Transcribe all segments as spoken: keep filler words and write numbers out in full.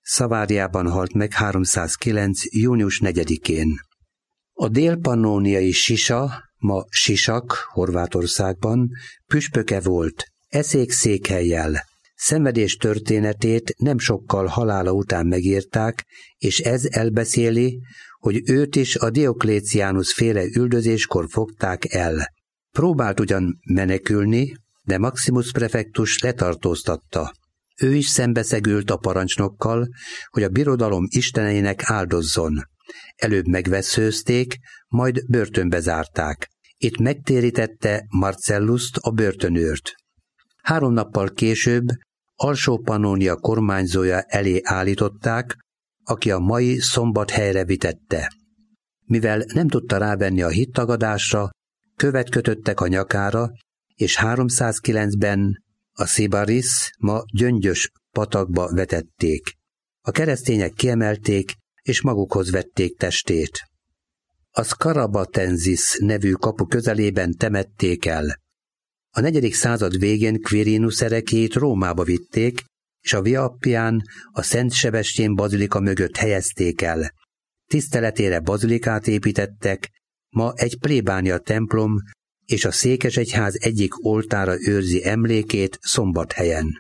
Szaváriában halt meg háromszázkilenc. június negyedikén. A dél-pannóniai Sisa, ma Sisak, Horvátországban püspöke volt, eszék székhellyel. Szenvedés történetét nem sokkal halála után megírták, és ez elbeszéli, hogy őt is a Diokléciánus féle üldözéskor fogták el. Próbált ugyan menekülni, de Maximus prefektus letartóztatta. Ő is szembeszegült a parancsnokkal, hogy a birodalom isteneinek áldozzon. Előbb megvesszőzték, majd börtönbe zárták. Itt megtérítette Marcellust, a börtönőrt. Három nappal később Alsó-Pannónia kormányzója elé állították, aki a mai Szombathelyre vitette. Mivel nem tudta rávenni a hittagadásra, követ kötöttek a nyakára, és háromszázkilencben a Szibaris, ma Gyöngyös patakba vetették. A keresztények kiemelték, és magukhoz vették testét. A Scarabatensis nevű kapu közelében temették el. A negyedik század végén Quirinus erekét Rómába vitték, és a Via Appián a Szent Sebestyén bazilika mögött helyezték el. Tiszteletére bazilikát építettek, ma egy plébánia templom, és a székesegyház egyik oltára őrzi emlékét Szombathelyen.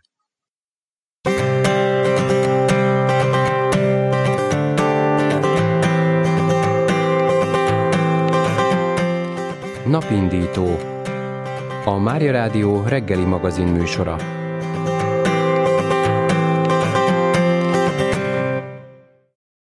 Napindító. A Mária Rádió reggeli magazin műsora.